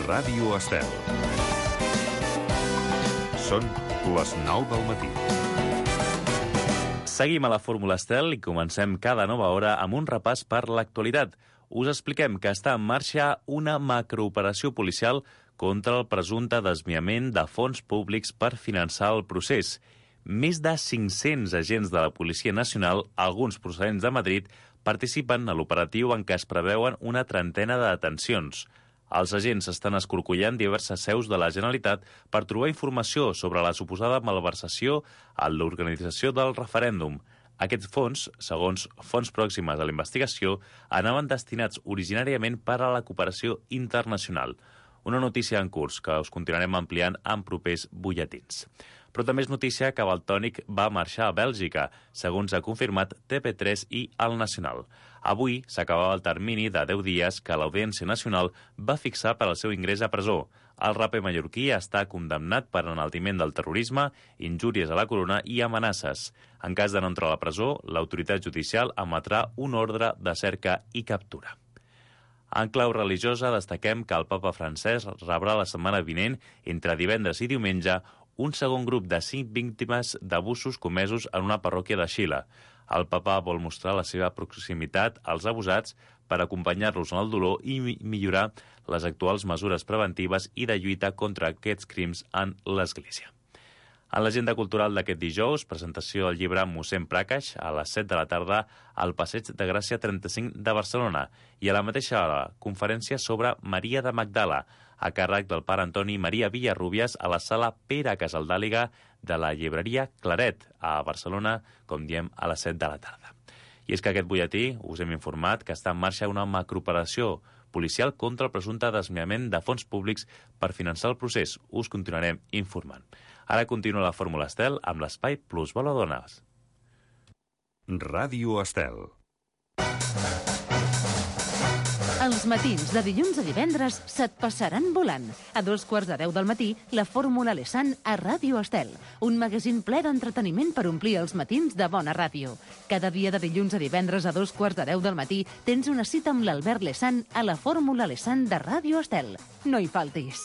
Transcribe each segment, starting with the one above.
Ràdio Estel. Són les 9 del matí. Seguim a la Fórmula Estel i comencem cada nova hora amb un repàs per l'actualitat. Us expliquem que està en marxa una macrooperació policial contra el presumpte desviament de fons públics per finançar el procés. Més de 500 agents de la Policia Nacional, alguns procedents de Madrid, participen a l'operatiu en què es preveuen una trentena de detencions. Els agents estan escorcollant diverses seus de la Generalitat per trobar informació sobre la suposada malversació en l'organització del referèndum. Aquests fons, segons fonts pròximes a la investigació, anaven destinats originàriament per a la cooperació internacional. Una notícia en curs que us continuarem ampliant en propers butlletins. Però també és notícia que Valtònyc va marxar a Bèlgica, segons ha confirmat TV3 i El Nacional. Avui s'acabava el termini de 10 dies que l'Audiència Nacional va fixar per al seu ingrés a presó. El raper mallorquí està condemnat per enaltiment del terrorisme, injúries a la corona i amenaces. En cas de no entrar a la presó, l'autoritat judicial emetrà un ordre de cerca i captura. En clau religiosa, destaquem que el papa francès rebrà la setmana vinent, entre divendres i diumenge, un segon grup de 5 víctimes d'abusos comesos en una parròquia de Xile. El papa vol mostrar la seva proximitat als abusats per acompanyar-los en el dolor i millorar les actuals mesures preventives i de lluita contra aquests crims en l'Església. En l'agenda cultural d'aquest dijous, presentació del llibre Mossèn Prakash a les 7 de la tarda al Passeig de Gràcia 35 de Barcelona i a la mateixa hora, conferència sobre Maria de Magdala, a càrrec del pare Antoni Maria Villarrubias a la sala Pere Casaldàliga de la llibreria Claret, a Barcelona, com diem, a les 7 de la tarda. I és que aquest butlletí us hem informat que està en marxa una macrooperació policial contra el presumpte desviament de fons públics per finançar el procés. Us continuarem informant. Ara continua la Fórmula Estel amb l'espai Plusvalor Dones. Ràdio Estel. Els matins de dilluns a divendres se't passaran volant. A 2:15 del matí, la Fórmula Lesan a Ràdio Estel. Un magazín ple d'entreteniment per omplir els matins de bona ràdio. Cada dia de dilluns a divendres a 2:15 del matí tens una cita amb l'Albert Lesan a la Fórmula Lesan de Ràdio Estel. No hi faltis.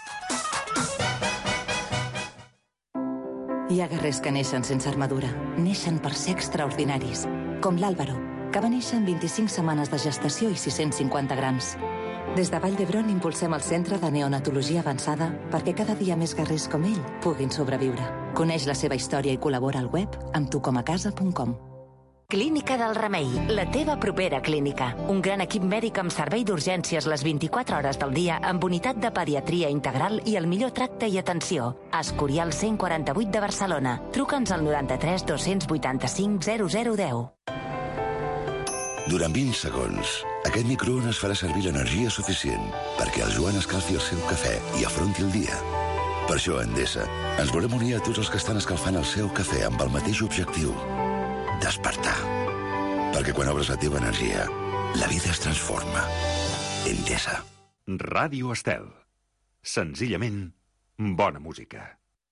Hi ha guerrers que neixen sense armadura. Neixen per ser extraordinaris. Com l'Àlvaro, que va néixer amb 25 setmanes de gestació i 650 grams. Des de Vall d'Hebron impulsem el Centre de Neonatologia Avançada perquè cada dia més guerrers com ell puguin sobreviure. Coneix la seva història i col·labora al web amb tucomacasa.com. Clínica del Remei, la teva propera clínica. Un gran equip mèdic amb servei d'urgències les 24 hores del dia amb unitat de pediatria integral i el millor tracte i atenció. Escorial 148 de Barcelona. Truca'ns al 93 285 0010. Durant 20 segons, aquest microones farà servir l'energia suficient perquè el Joan escalfi el seu cafè i afronti el dia. Per això, a Endesa, ens volem unir a tots els que estan escalfant el seu cafè amb el mateix objectiu: despertar. Perquè quan obres la teva energia, la vida es transforma. Endesa. Ràdio Estel. Senzillament, bona música.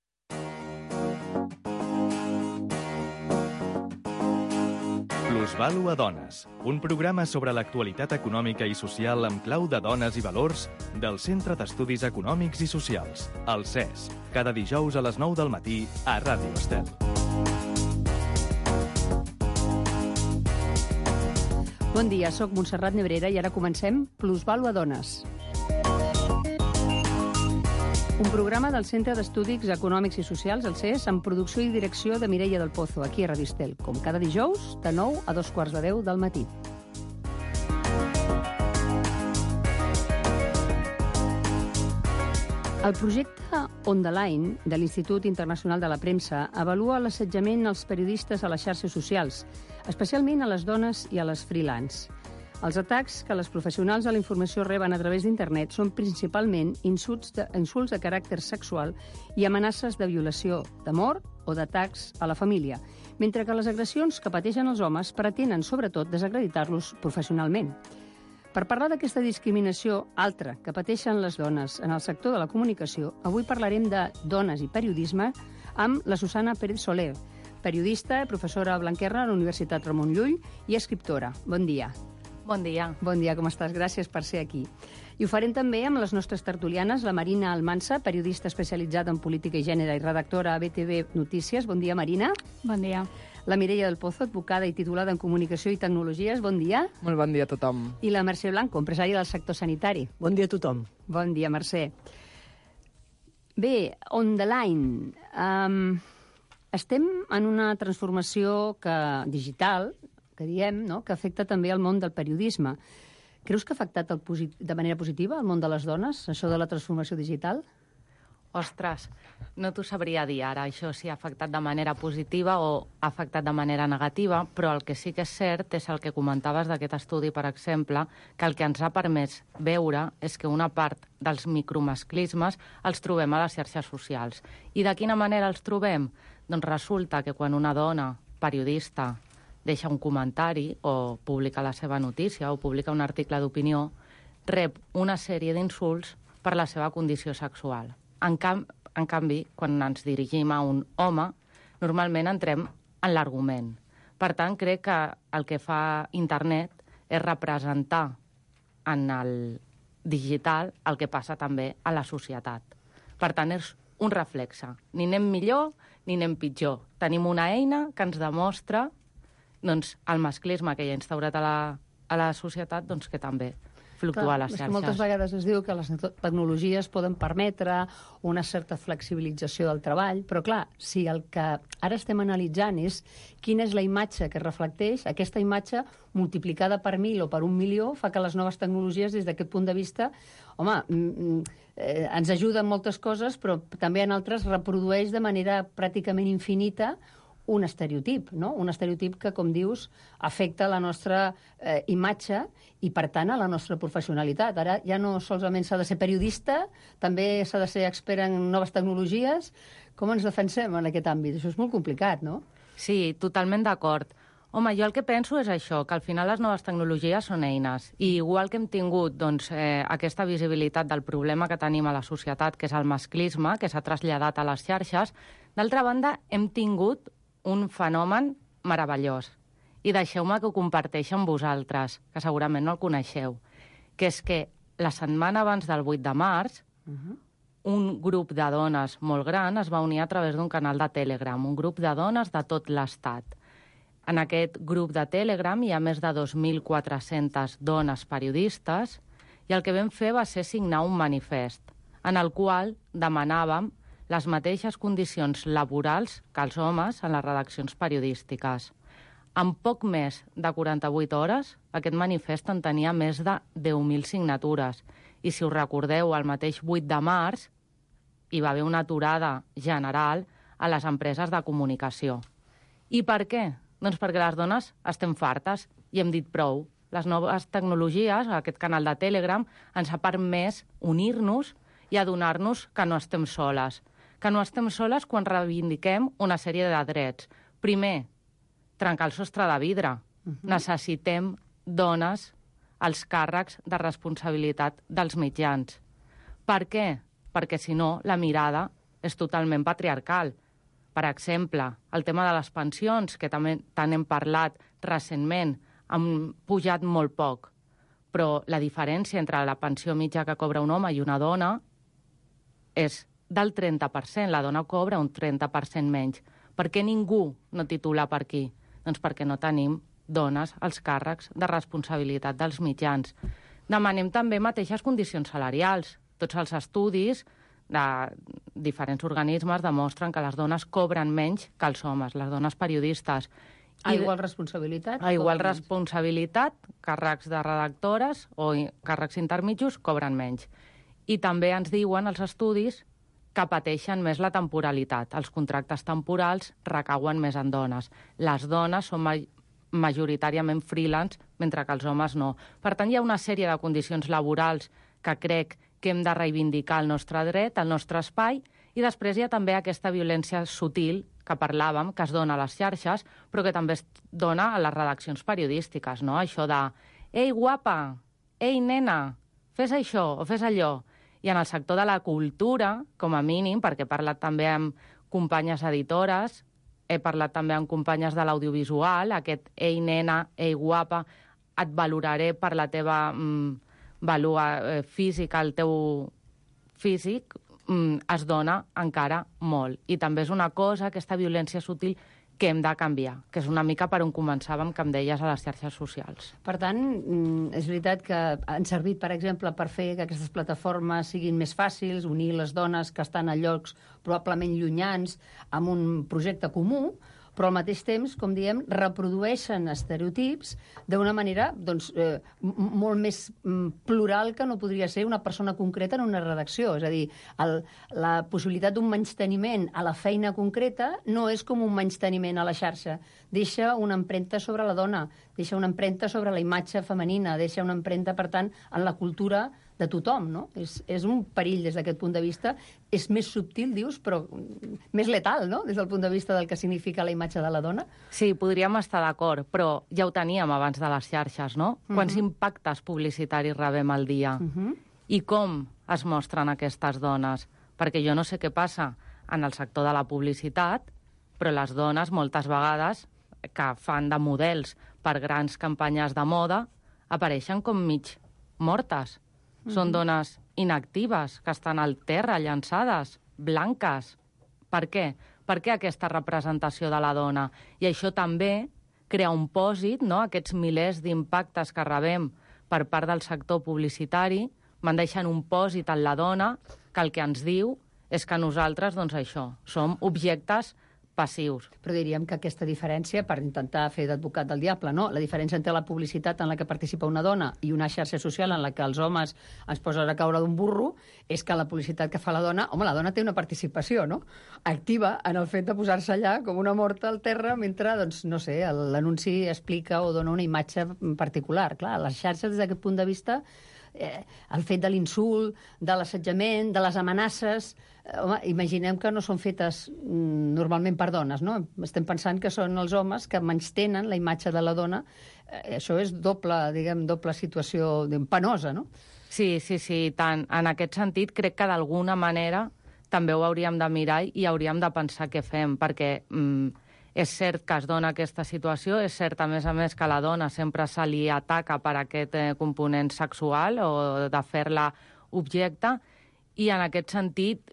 Plusvalor a Dones, un programa sobre l'actualitat econòmica i social amb clau de dones i valors del Centre d'Estudis Econòmics i Socials, el CES, cada dijous a les 9 del matí a Ràdio Estel. Bon dia, sóc Montserrat Nebrera i ara comencem Plusvalor a Dones. Un programa del Centre d'Estudis Econòmics i Socials, el CES, amb producció i direcció de Mireia del Pozo, aquí a Ràdio Estel, com cada dijous, de 9 a 2:15 del matí. El projecte On the Line de l'Institut Internacional de la Premsa avalua l'assetjament als periodistes a les xarxes socials, especialment a les dones i a les freelance. Els atacs que les professionals de la informació reben a través d'internet són principalment insults de caràcter sexual i amenaces de violació, de mort o d'atacs a la família, mentre que les agressions que pateixen els homes pretenen, sobretot, desacreditar-los professionalment. Per parlar d'aquesta discriminació altra que pateixen les dones en el sector de la comunicació, avui parlarem de dones i periodisme amb la Susana Pérez Soler, periodista, professora a Blanquerna a la Universitat Ramon Llull i escriptora. Bon dia. Bon dia. Bon dia, com estàs? Gràcies per ser aquí. I ho farem també amb les nostres tertulianes, la Marina Almansa, periodista especialitzada en política i gènere i redactora a BTV Notícies. Bon dia, Marina. Bon dia. La Mireia del Pozo, advocada i titulada en Comunicació i Tecnologies. Bon dia. Molt bon dia a tothom. I la Mercè Blanco, empresària del sector sanitari. Bon dia a tothom. Bon dia, Mercè. Bé, on the line. Estem en una transformació digital, que diem, no?, que afecta també el món del periodisme. Creus que ha afectat de manera positiva el món de les dones, això de la transformació digital? Ostres, no t'ho sabria dir ara, això si ha afectat de manera positiva o ha afectat de manera negativa, però el que sí que és cert és el que comentaves d'aquest estudi, per exemple, que el que ens ha permès veure és que una part dels micromasclismes els trobem a les xarxes socials. I de quina manera els trobem? Doncs resulta que quan una dona periodista deixa un comentari o publica la seva notícia o publica un article d'opinió, rep una sèrie d'insults per la seva condició sexual. En canvi, quan ens dirigim a un home, normalment entrem en l'argument. Per tant, crec que el que fa internet és representar en el digital el que passa també a la societat. Per tant, és un reflexe. Ni anem millor ni anem pitjor. Tenim una eina que ens demostra doncs, el masclisme que hi ha instaurat a la societat, doncs, que també fluctua a les xarxes. Moltes vegades es diu que les tecnologies poden permetre una certa flexibilització del treball, però clar, si el que ara estem analitzant és quina és la imatge que reflecteix, aquesta imatge multiplicada per 1.000 o per 1.000.000 fa que les noves tecnologies, des d'aquest punt de vista, home, ens ajuden moltes coses, però també en altres reprodueix de manera pràcticament infinita un estereotip, no? Un estereotip que, com dius, afecta la nostra imatge i, per tant, a la nostra professionalitat. Ara ja no solament s'ha de ser periodista, també s'ha de ser expert en noves tecnologies. Com ens defensem en aquest àmbit? Això és molt complicat, no? Sí, totalment d'acord. Home, jo el que penso és això, que al final les noves tecnologies són eines. I igual que hem tingut doncs, aquesta visibilitat del problema que tenim a la societat, que és el masclisme, que s'ha traslladat a les xarxes, d'altra banda, hem tingut un fenomen meravellós. I deixeu-me que ho comparteixi amb vosaltres, que segurament no el coneixeu, que és que la setmana abans del 8 de març, un grup de dones molt gran es va unir a través d'un canal de Telegram, un grup de dones de tot l'Estat. En aquest grup de Telegram hi ha més de 2.400 dones periodistes i el que vam fer va ser signar un manifest en el qual demanàvem les mateixes condicions laborals que els homes en les redaccions periodístiques. En poc més de 48 hores, aquest manifest en tenia més de 10.000 signatures. I si us recordeu, el mateix 8 de març hi va haver una aturada general a les empreses de comunicació. I per què? Doncs perquè les dones estem fartes i hem dit prou. Les noves tecnologies, aquest canal de Telegram, ens ha permès unir-nos i adonar-nos que no estem soles. Que no estem soles quan reivindiquem una sèrie de drets. Primer, trencar el sostre de vidre. Necessitem dones als càrrecs de responsabilitat dels mitjans. Per què? Perquè, si no, la mirada és totalment patriarcal. Per exemple, el tema de les pensions, que també tant hem parlat recentment, han pujat molt poc. Però la diferència entre la pensió mitja que cobra un home i una dona és del 30%. La dona cobra un 30% menys. Per què ningú no titula per aquí? Doncs perquè no tenim dones als càrrecs de responsabilitat dels mitjans. Demanem també mateixes condicions salarials. Tots els estudis de diferents organismes demostren que les dones cobren menys que els homes, les dones periodistes. A igual responsabilitat? A igual responsabilitat, càrrecs de redactores o càrrecs intermitjos cobren menys. I també ens diuen els estudis que pateixen més la temporalitat. Els contractes temporals recauen més en dones. Les dones són majoritàriament freelance, mentre que els homes no. Per tant, hi ha una sèrie de condicions laborals que crec que hem de reivindicar el nostre dret, el nostre espai, i després hi ha també aquesta violència sutil que parlàvem, que es dona a les xarxes, però que també es dona a les redaccions periodístiques, no? Això de «Ei, guapa! Ei, nena! Fes això o fes allò!» I en el sector de la cultura, com a mínim, perquè he parlat també amb companyes editores, he parlat també amb companyes de l'audiovisual, aquest «ei, nena, ei, guapa», et valoraré per la teva vàlua física, el teu físic, es dona encara molt. I també és una cosa, aquesta violència sutil, que hem de canviar, que és una mica per on començàvem, que em deies, a les xarxes socials. Per tant, és veritat que han servit, per exemple, per fer que aquestes plataformes siguin més fàcils, unir les dones que estan a llocs probablement llunyans amb un projecte comú, però al mateix temps, com diem, reprodueixen estereotips d'una manera molt més plural que no podria ser una persona concreta en una redacció. És a dir, la possibilitat d'un menysteniment a la feina concreta no és com un menysteniment a la xarxa. Deixa una empremta sobre la dona, deixa una empremta sobre la imatge femenina, deixa una empremta, per tant, en la cultura de tothom, no? És un perill des d'aquest punt de vista. És més subtil, dius, però més letal, no?, des del punt de vista del que significa la imatge de la dona. Sí, podríem estar d'acord, però ja ho teníem abans de les xarxes, no? Quants impactes publicitaris rebem al dia? I com es mostren aquestes dones? Perquè jo no sé què passa en el sector de la publicitat, però les dones, moltes vegades, que fan de models per grans campanyes de moda, apareixen com mig mortes. Són dones inactives, que estan al terra, llançades, blanques. Per què? Per què aquesta representació de la dona? I això també crea un pòsit, no? Aquests milers d'impactes que rebem per part del sector publicitari van deixant un pòsit en la dona que el que ens diu és que nosaltres, doncs això, som objectes passius. Però diríem que aquesta diferència, per intentar fer d'advocat del diable, no? La diferència entre la publicitat en la que participa una dona i una xarxa social en la que els homes ens posen a caure d'un burro, és que la publicitat que fa la dona, la dona té una participació, no?, activa en el fet de posar-se allà com una morta al terra mentre, doncs, no sé, l'anunci explica o dona una imatge particular. Clar, les xarxes, des d'aquest punt de vista, el fet de l'insult, de l'assetjament, de les amenaces, imaginem que no són fetes normalment per dones, no? Estem pensant que són els homes que menystenen la imatge de la dona. Això és doble situació penosa, no? Sí, tant. En aquest sentit, crec que d'alguna manera també ho hauríem de mirar i hauríem de pensar què fem, perquè és cert que es dona aquesta situació, és cert, a més, que a la dona sempre se li ataca per aquest component sexual o de fer-la objecte, i en aquest sentit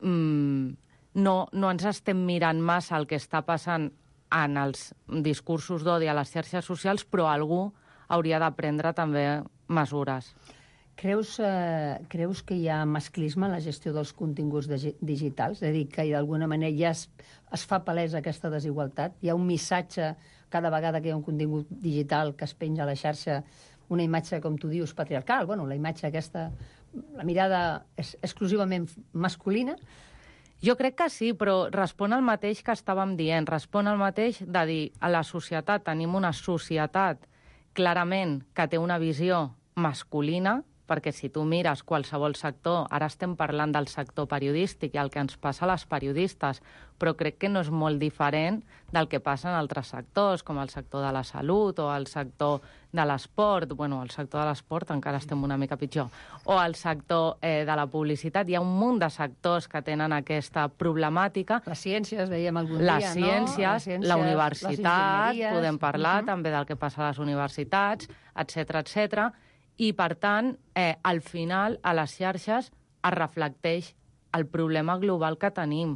no ens estem mirant massa el que està passant en els discursos d'odi a les xarxes socials, però algú hauria de prendre també mesures. Creus que hi ha masclisme en la gestió dels continguts digitals? És a dir, que d'alguna manera ja es fa palesa aquesta desigualtat? Hi ha un missatge cada vegada que hi ha un contingut digital que es penja a la xarxa, una imatge, com tu dius, patriarcal, la imatge aquesta, la mirada és exclusivament masculina? Jo crec que sí, però respon al mateix que estàvem dient, respon al mateix de dir, a la societat tenim una societat clarament que té una visió masculina, perquè si tu mires qualsevol sector, ara estem parlant del sector periodístic i el que ens passa a les periodistes, però crec que no és molt diferent del que passa en altres sectors, com el sector de la salut o el sector de l'esport. El sector de l'esport encara estem una mica pitjor. O el sector de la publicitat. Hi ha un munt de sectors que tenen aquesta problemàtica. Les ciències, veiem algun dia, les ciències, la universitat, podem parlar també del que passa a les universitats, etc. I, per tant, al final, a les xarxes es reflecteix el problema global que tenim.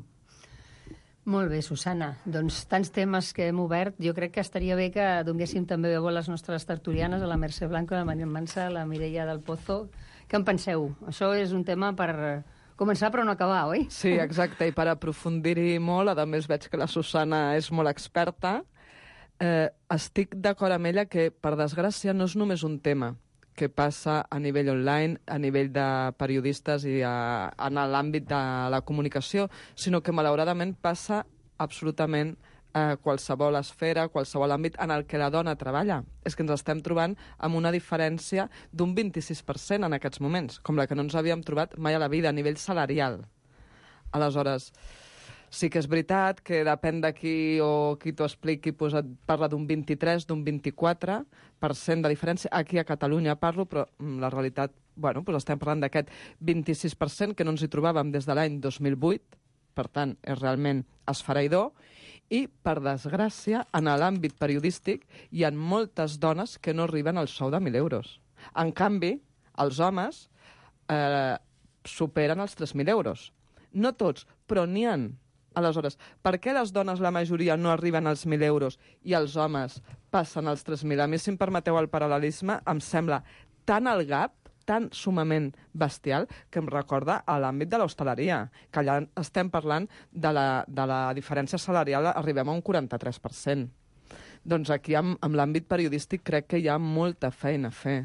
Molt bé, Susana. Doncs tants temes que hem obert. Jo crec que estaria bé que donéssim també veu a les nostres tertulianes, a la Mercè Blanco, a la Maria Mansa, a la Mireia del Pozo. Què en penseu? Això és un tema per començar però no acabar, oi? Sí, exacte, i per aprofundir-hi molt, a més veig que la Susana és molt experta, estic d'acord amb ella que, per desgràcia, no és només un tema que passa a nivell online, a nivell de periodistes i en l'àmbit de la comunicació, sinó que malauradament passa absolutament a qualsevol esfera, qualsevol àmbit en el que la dona treballa. És que ens estem trobant amb una diferència d'un 26% en aquests moments, com la que no ens havíem trobat mai a la vida, a nivell salarial. Aleshores, sí que és veritat que depèn de qui t'ho expliqui, et parla d'un 23, d'un 24% de diferència. Aquí a Catalunya parlo, però la realitat, estem parlant d'aquest 26% que no ens hi trobàvem des de l'any 2008, per tant, és realment esfereïdor, i, per desgràcia, en l'àmbit periodístic hi ha moltes dones que no arriben al sou de 1.000 euros. En canvi, els homes superen els 3.000 euros. No tots, però n'hi ha. Aleshores, per què les dones, la majoria, no arriben als 1.000 euros i els homes passen als 3.000? A mi, si em permeteu el paral·lelisme, em sembla tan el gap, tan sumament bestial, que em recorda a l'àmbit de l'hostaleria, que allà estem parlant de la diferència salarial, arribem a un 43%. Doncs aquí, amb l'àmbit periodístic, crec que hi ha molta feina a fer.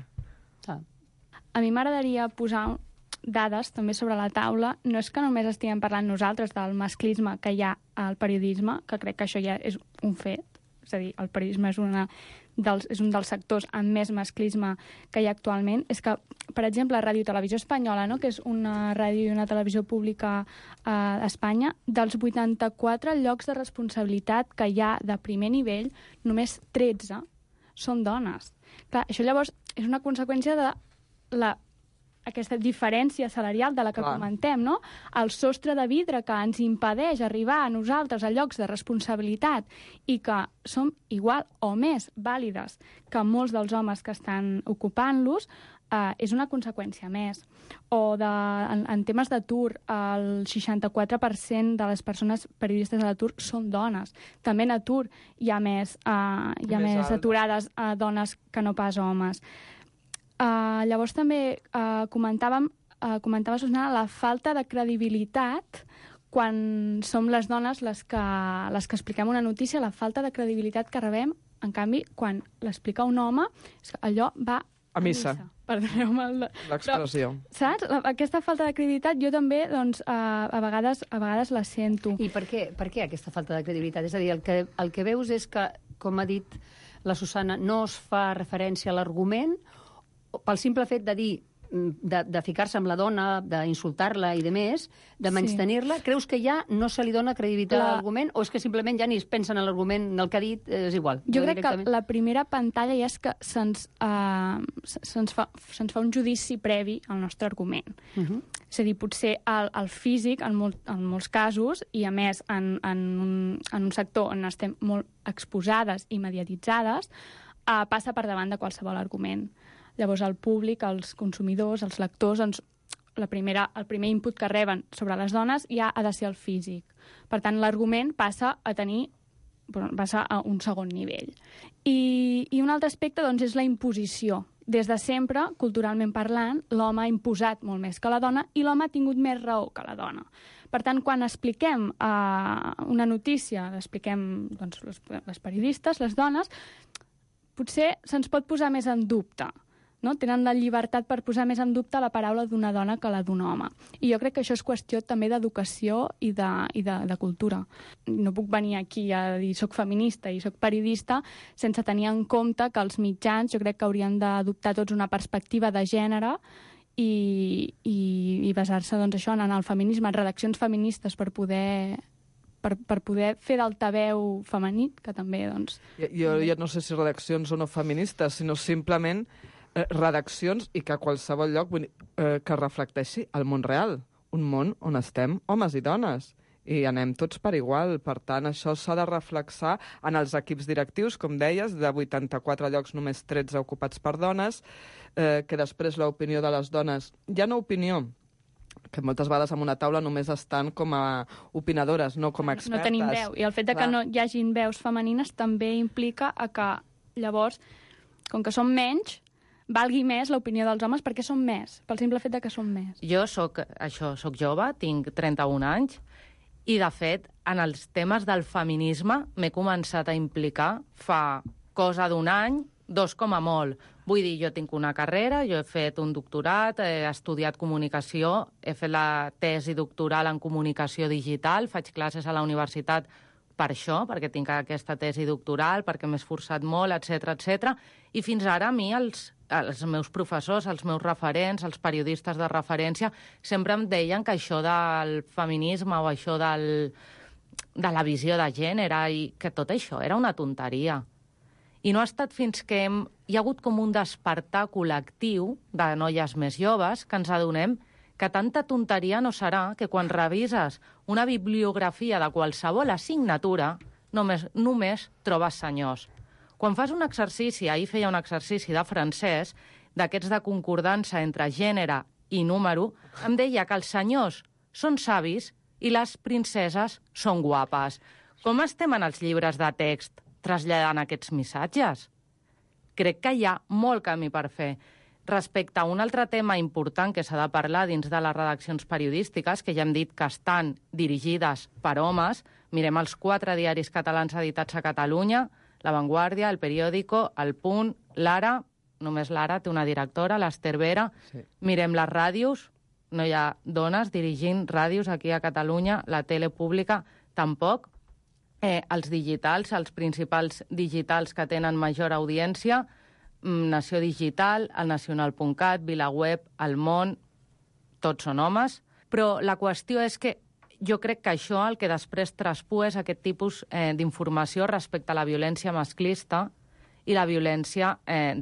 A mi m'agradaria posar dades també sobre la taula. No és que només estiguem parlant nosaltres del masclisme que hi ha al periodisme, que crec que això ja és un fet. És a dir, el periodisme és un dels sectors amb més masclisme que hi ha actualment. És que, per exemple, Ràdio i Televisió Espanyola, no?, que és una ràdio i una televisió pública a Espanya, dels 84 llocs de responsabilitat que hi ha de primer nivell, només 13 són dones. Clar, això llavors és una conseqüència de aquesta diferència salarial de la que comentem, no? El sostre de vidre que ens impedeix arribar a nosaltres a llocs de responsabilitat i que som igual o més vàlides que molts dels homes que estan ocupant-los, és una conseqüència més. O en temes d'atur, el 64% de les persones periodistes a l'atur són dones. També en atur hi ha més aturades dones que no pas homes. Llavors també comentava Susana, la falta de credibilitat quan som les dones les que expliquem una notícia, la falta de credibilitat que rebem, en canvi, quan l'explica un home, allò va a missa. Perdoneu-me l'expressió. Saps? Aquesta falta de credibilitat jo també, doncs, a vegades la sento. I per què aquesta falta de credibilitat? És a dir, el que veus és que, com ha dit la Susana, no es fa referència a l'argument pel simple fet de dir, de ficar-se amb la dona, d'insultar-la i de més, de menystenir-la. Creus que ja no se li dona credibilitat a l'argument o és que simplement ja ni es pensen en l'argument, en el que ha dit, és igual? Jo crec que la primera pantalla ja és que se'ns fa un judici previ al nostre argument. És a dir, potser el físic, en molts casos, i a més en un sector on estem molt exposades i mediatitzades, passa per davant de qualsevol argument. Llavors, el públic, els consumidors, els lectors, doncs, el primer input que reben sobre les dones ja ha de ser el físic. Per tant, l'argument passa a un segon nivell. I un altre aspecte, doncs, és la imposició. Des de sempre, culturalment parlant, l'home ha imposat molt més que la dona i l'home ha tingut més raó que la dona. Per tant, quan expliquem una notícia, l'expliquem doncs, les periodistes, les dones, potser se'ns pot posar més en dubte. No? Tenen la llibertat per posar més en dubte la paraula d'una dona que la d'un home. I jo crec que això és qüestió també d'educació i de cultura. No puc venir aquí a dir soc feminista i soc periodista sense tenir en compte que els mitjans jo crec que haurien d'adoptar tots una perspectiva de gènere i basar-se doncs, això, en el feminisme, en redaccions feministes per poder fer d'altaveu femení, que també, doncs... Jo ja no sé si redaccions o no feministes, sinó simplement redaccions i que a qualsevol lloc que reflecteixi el món real, un món on estem homes i dones, i anem tots per igual. Per tant, això s'ha de reflexar en els equips directius, com deies, de 84 llocs només 13 ocupats per dones, que després l'opinió de les dones, ja no opinió, que moltes vegades en una taula només estan com a opinadores, no com a expertes. No tenim veu, i el fet que no hi hagin veus femenines també implica que llavors, com que som menys, valgui més l'opinió dels homes perquè som més, pel simple fet que som més. Jo soc jove, tinc 31 anys, i de fet, en els temes del feminisme m'he començat a implicar fa cosa d'un any, 2 com a molt. Vull dir, jo tinc una carrera, jo he fet un doctorat, he estudiat comunicació, he fet la tesi doctoral en comunicació digital, faig classes a la universitat per això, perquè tinc aquesta tesi doctoral, perquè m'he esforçat molt, etc. I fins ara a mi els meus professors, els meus referents, els periodistes de referència, sempre em deien que això del feminisme o això de la visió de gènere i que tot això era una tonteria. I no ha estat fins que hi ha hagut com un despertar col·lectiu de noies més joves que ens adonem que tanta tonteria no serà que quan revises una bibliografia de qualsevol assignatura només trobes senyors. Quan fas un exercici, ahir feia un exercici de francès, d'aquests de concordança entre gènere i número, em deia que els senyors són savis i les princeses són guapes. Com estem en els llibres de text traslladant aquests missatges? Crec que hi ha molt camí per fer. Respecte a un altre tema important que s'ha de parlar dins de les redaccions periodístiques, que ja hem dit que estan dirigides per homes, mirem els 4 diaris catalans editats a Catalunya, La Vanguardia, El Periódico, El Punt, l'Ara, només l'Ara té una directora, l'Ester Vera. Sí. Mirem les ràdios, no hi ha dones dirigint ràdios aquí a Catalunya, la tele pública tampoc. Els digitals, els principals digitals que tenen major audiència, Nació Digital, el Nacional.cat, VilaWeb, El Món, tots són homes. Però la qüestió és que jo crec que això el que després traspua és aquest tipus d'informació respecte a la violència masclista i la violència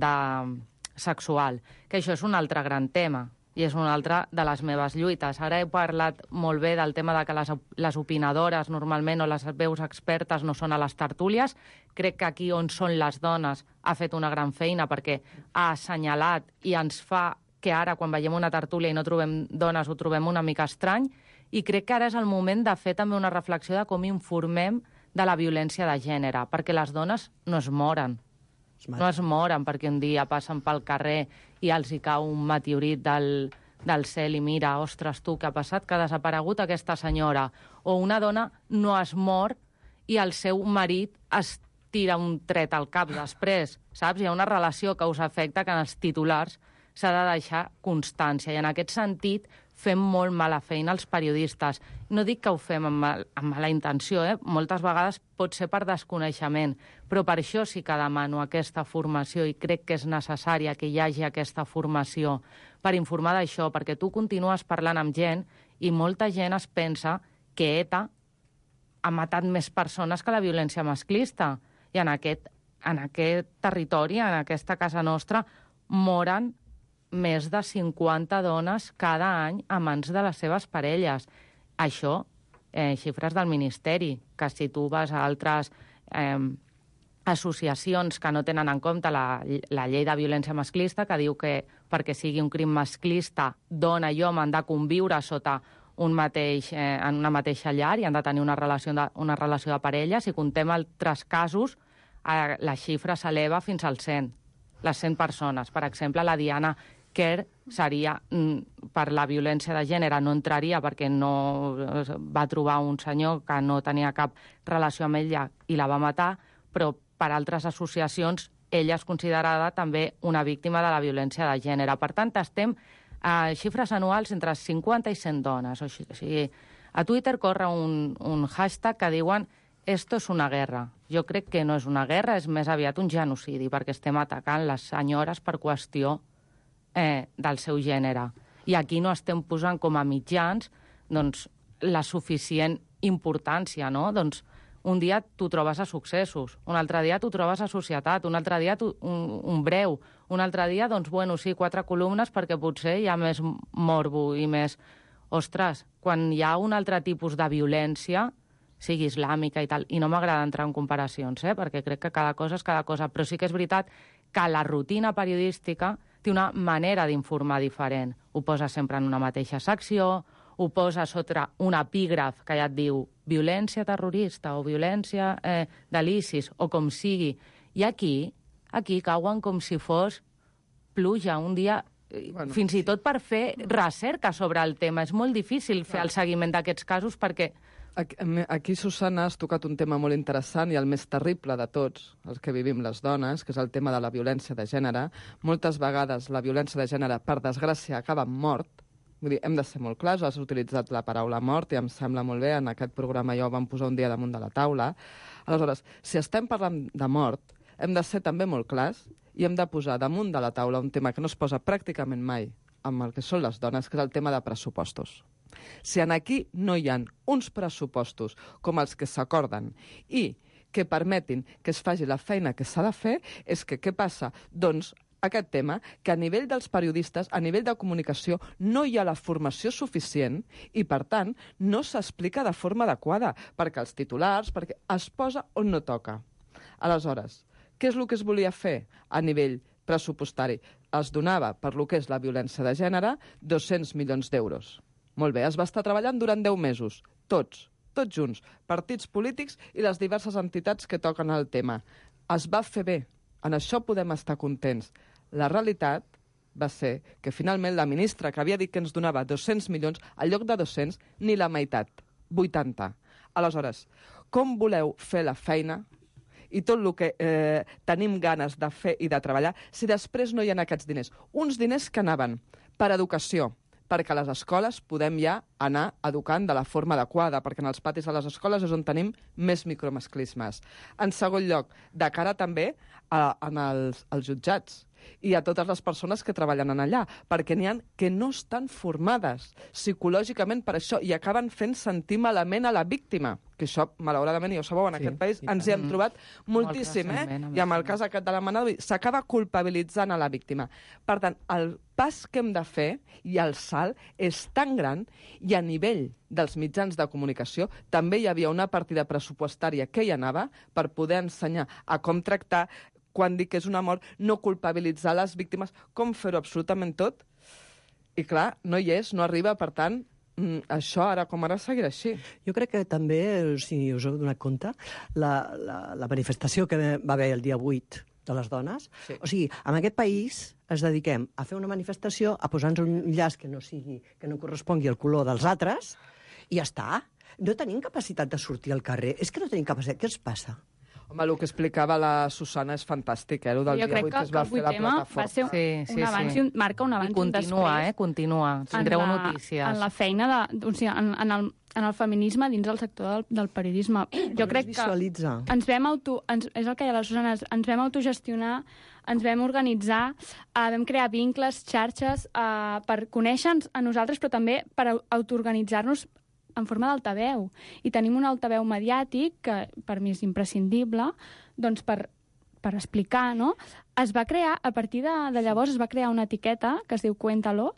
sexual, que això és un altre gran tema i és una altra de les meves lluites. Ara he parlat molt bé del tema de que les opinadores normalment o les veus expertes no són a les tertúlies. Crec que aquí on són les dones ha fet una gran feina perquè ha assenyalat i ens fa que ara quan veiem una tertúlia i no trobem dones ho trobem una mica estrany, i crec que ara és el moment de fer també una reflexió de com informem de la violència de gènere, perquè les dones no es moren. No es moren perquè un dia passen pel carrer i els hi cau un meteorit del cel i mira, ostres, tu, què ha passat? Que ha desaparegut aquesta senyora. O una dona no es mor i el seu marit es tira un tret al cap després, saps? Hi ha una relació que us afecta que en els titulars s'ha de deixar constància. I en aquest sentit fem molt mala feina els periodistes. No dic que ho fem amb mala intenció, moltes vegades pot ser per desconeixement, però per això sí que demano aquesta formació i crec que és necessària que hi hagi aquesta formació per informar d'això, perquè tu continues parlant amb gent i molta gent es pensa que ETA ha matat més persones que la violència masclista. I en aquest territori, en aquesta casa nostra, moren més de 50 dones cada any a mans de les seves parelles. Això, xifres del Ministeri, que si tu vas a altres associacions que no tenen en compte la llei de violència masclista, que diu que perquè sigui un crim masclista, dona i home han de conviure sota en una mateixa llar i han de tenir una relació de parella. Si contem altres casos, la xifra s'eleva fins als 100. Les 100 persones. Per exemple, la Diana Kerr seria, per la violència de gènere, no entraria perquè no va trobar un senyor que no tenia cap relació amb ella i la va matar, però per altres associacions ella és considerada també una víctima de la violència de gènere. Per tant, estem a xifres anuals entre 50 i 100 dones. O sigui, a Twitter corre un hashtag que diuen «Esto es una guerra». Jo crec que no és una guerra, és més aviat un genocidi, perquè estem atacant les senyores per qüestió del seu gènere. I aquí no estem posant com a mitjans la suficient importància, no? Doncs un dia t'ho trobes a Successos, un altre dia t'ho trobes a Societat, un altre dia un breu, un altre dia, sí, 4 columnes perquè potser hi ha més morbo i més... Ostres, quan hi ha un altre tipus de violència, sigui islàmica i tal, i no m'agrada entrar en comparacions, perquè crec que cada cosa és cada cosa, però sí que és veritat que la rutina periodística té una manera d'informar diferent. Ho posa sempre en una mateixa secció, ho posa sota un epígraf que ja et diu violència terrorista o violència de l'ISIS o com sigui. I aquí cauen com si fos pluja un dia, fins i tot per fer recerca sobre el tema. És molt difícil fer el seguiment d'aquests casos perquè... Aquí, Susana, has tocat un tema molt interessant i el més terrible de tots, els que vivim les dones, que és el tema de la violència de gènere. Moltes vegades la violència de gènere, per desgràcia, acaba amb mort. Vull dir, hem de ser molt clars, has utilitzat la paraula mort i em sembla molt bé, en aquest programa ja ho vam posar un dia damunt de la taula. Aleshores, si estem parlant de mort, hem de ser també molt clars i hem de posar damunt de la taula un tema que no es posa pràcticament mai amb el que són les dones, que és el tema de pressupostos. Si en aquí no hi ha uns pressupostos com els que s'acorden i que permetin que es faci la feina que s'ha de fer, és que què passa? Doncs aquest tema, que a nivell dels periodistes, a nivell de comunicació, no hi ha la formació suficient i, per tant, no s'explica de forma adequada, perquè els titulars, perquè es posa on no toca. Aleshores, què és el que es volia fer a nivell pressupostari? Es donava, per lo que és la violència de gènere, 200 milions d'euros. Molt bé, es va estar treballant durant 10 mesos, tots junts, partits polítics i les diverses entitats que toquen el tema. Es va fer bé, en això podem estar contents. La realitat va ser que finalment la ministra, que havia dit que ens donava 200 milions, al lloc de 200, ni la meitat, 80. Aleshores, com voleu fer la feina i tot el que tenim ganes de fer i de treballar si després no hi ha aquests diners? Uns diners que anaven per educació, perquè a les escoles podem ja anar educant de la forma adequada, perquè en els patis de les escoles és on tenim més micromasclismes. En segon lloc, de cara també als jutjats i a totes les persones que treballen allà, perquè n'hi ha que no estan formades psicològicament per això i acaben fent sentir malament a la víctima, que això, malauradament, ja ho sabeu, en aquest país ens hi hem trobat moltíssim, i amb el cas aquest de la Manada s'acaba culpabilitzant a la víctima. Per tant, el pas que hem de fer i el salt és tan gran i a nivell dels mitjans de comunicació també hi havia una partida pressupostària que hi anava per poder ensenyar a com tractar, quan dic que és una mort, no culpabilitzar les víctimes, com fer-ho absolutament tot. I clar, no hi és, no arriba, per tant, això ara com ara seguirà així. Jo crec que també, si us heu donat compte, la manifestació que va haver el dia 8 de les dones, o sigui, en aquest país es dediquem a fer una manifestació, a posar-nos un llaç que no correspongui al color dels altres, i ja està. No tenim capacitat de sortir al carrer. És que no tenim capacitat. Què ens passa? Home, el que explicava la Susana és fantàstic, el del dia 8 que es va fer la plataforma. Va ser un avanç, marca un avanç i un després. Continua. Tindreu notícies. En la feina, en el feminisme dins del sector del periodisme. Jo crec que ens vam és el que deia la Susana, ens vam autogestionar, ens vam organitzar, vam crear vincles, xarxes, per conèixer-nos a nosaltres, però també per autoorganitzar-nos en forma d'altaveu. I tenim un altaveu mediàtic, que per mi és imprescindible, doncs per explicar, no? Es va crear, a partir de llavors, es va crear una etiqueta que es diu Cuéntalo,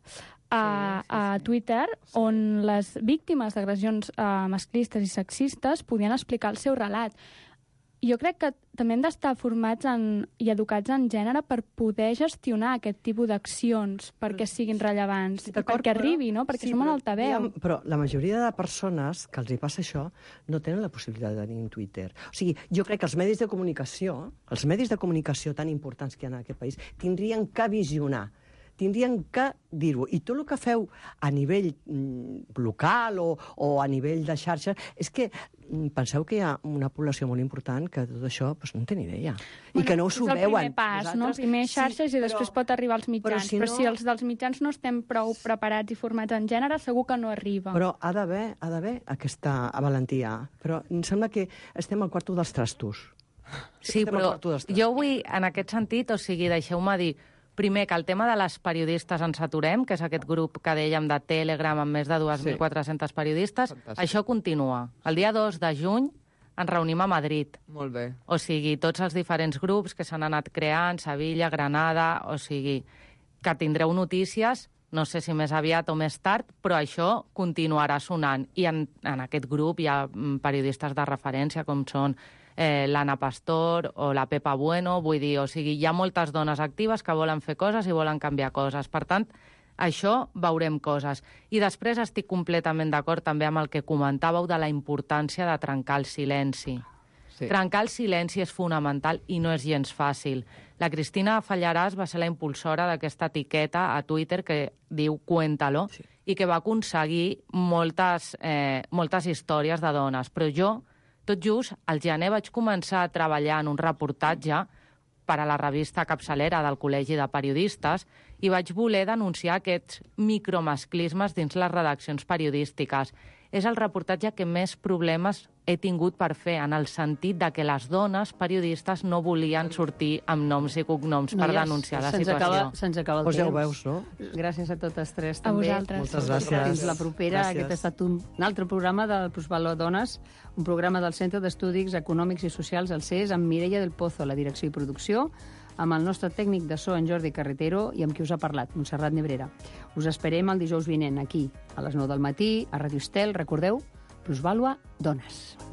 a Twitter, on les víctimes d'agressions masclistes i sexistes podien explicar el seu relat. Jo crec que també hem d'estar formats i educats en gènere per poder gestionar aquest tipus d'accions perquè siguin rellevants, perquè arribi, no? Perquè som un altaveu. Però la majoria de persones que els hi passa això no tenen la possibilitat de tenir un Twitter. O sigui, jo crec que els medis de comunicació tan importants que hi ha en aquest país tindrien que visionar, tindrien que dir-ho. I tot el que feu a nivell local o a nivell de xarxa és que penseu que hi ha una població molt important que tot això no en té ni idea. I que no us ho veuen. És el primer pas, no? Primer xarxes i després pot arribar als mitjans. Però si els dels mitjans no estem prou preparats i formats en gènere, segur que no arriba. Però ha d'haver aquesta valentia. Però em sembla que estem al quarto dels trastos. Sí, però jo vull, en aquest sentit, o sigui, deixeu-me dir, primer, que el tema de les periodistes ens aturem, que és aquest grup que dèiem de Telegram amb més de 2.400 periodistes, això continua. El dia 2 de juny ens reunim a Madrid. Molt bé. O sigui, tots els diferents grups que s'han anat creant, Sevilla, Granada, o sigui, que tindreu notícies, no sé si més aviat o més tard, però això continuarà sonant. I en aquest grup hi ha periodistes de referència, com són l'Anna Pastor o la Pepa Bueno, vull dir, o sigui, hi ha moltes dones actives que volen fer coses i volen canviar coses. Per tant, això veurem coses. I després estic completament d'acord també amb el que comentàveu de la importància de trencar el silenci. Sí. Trencar el silenci és fonamental i no és gens fàcil. La Cristina Fallarás va ser la impulsora d'aquesta etiqueta a Twitter que diu Cuéntalo, i que va aconseguir moltes històries de dones. Però jo, tot just, al gener vaig començar a treballar en un reportatge per a la revista capçalera del Col·legi de Periodistes i vaig voler denunciar aquests micromasclismes dins les redaccions periodístiques. És el reportatge que més problemes he tingut per fer, en el sentit de que les dones periodistes no volien sortir amb noms i cognoms per denunciar la situació. Se'ns acaba el temps. Ja ho veus, no? Gràcies a totes tres, també. A vosaltres. Moltes gràcies. Fins la propera. Gràcies. Aquest ha estat un altre programa del Plusvalor Dones, un programa del Centre d'Estudis Econòmics i Socials, el CES, amb Mireia del Pozo, la direcció i producció, amb el nostre tècnic de so, en Jordi Carretero, i amb qui us ha parlat, Montserrat Nebrera. Us esperem el dijous vinent aquí, a les 9 del matí, a Ràdio Estel. Recordeu, Plusvàlua Dones.